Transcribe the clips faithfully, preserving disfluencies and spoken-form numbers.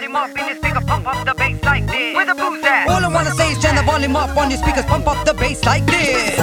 volume up in your speaker, pump up the bass like this. Where the booze at? All I wanna say is turn the volume up on your speakers, pump up the bass like this.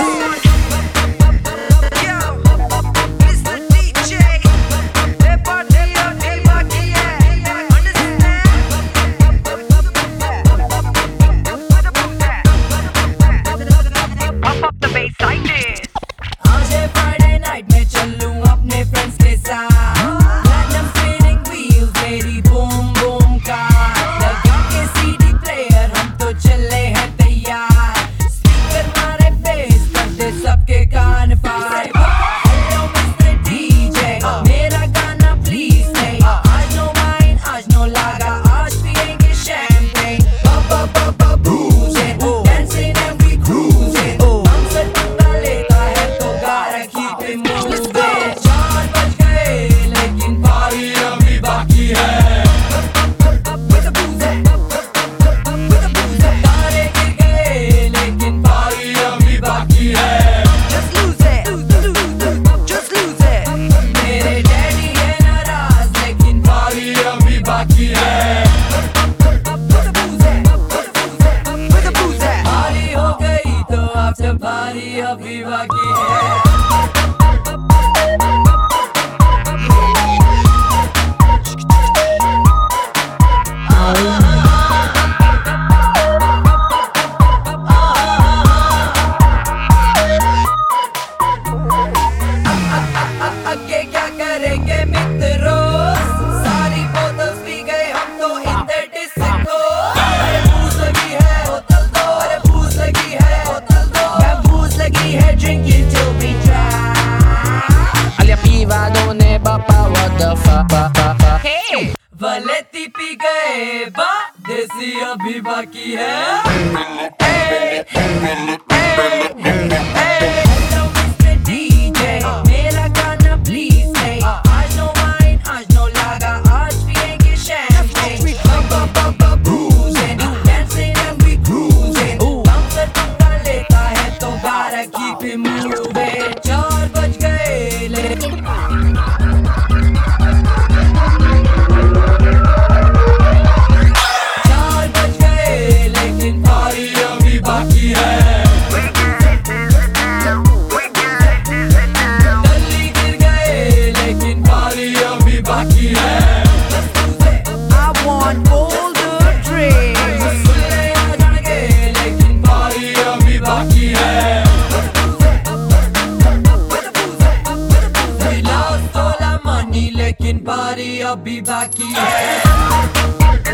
पारी अभी बाकी है। आगे क्या करेंगे मित्रों, सारी बोतल पी गए हम तो इन द डिस्को। अरे भूख लगी है बोतल दो, अरे भूख लगी है बोतल दो, मैं भूख लगी है drinking till we dry। Olha piva non è papà, what the fuck? Hey, वलेती पी गए बा, देसी अभी बाकी है। Hey, hey, hey, hey। लेकिन पारी अभी बाकी है।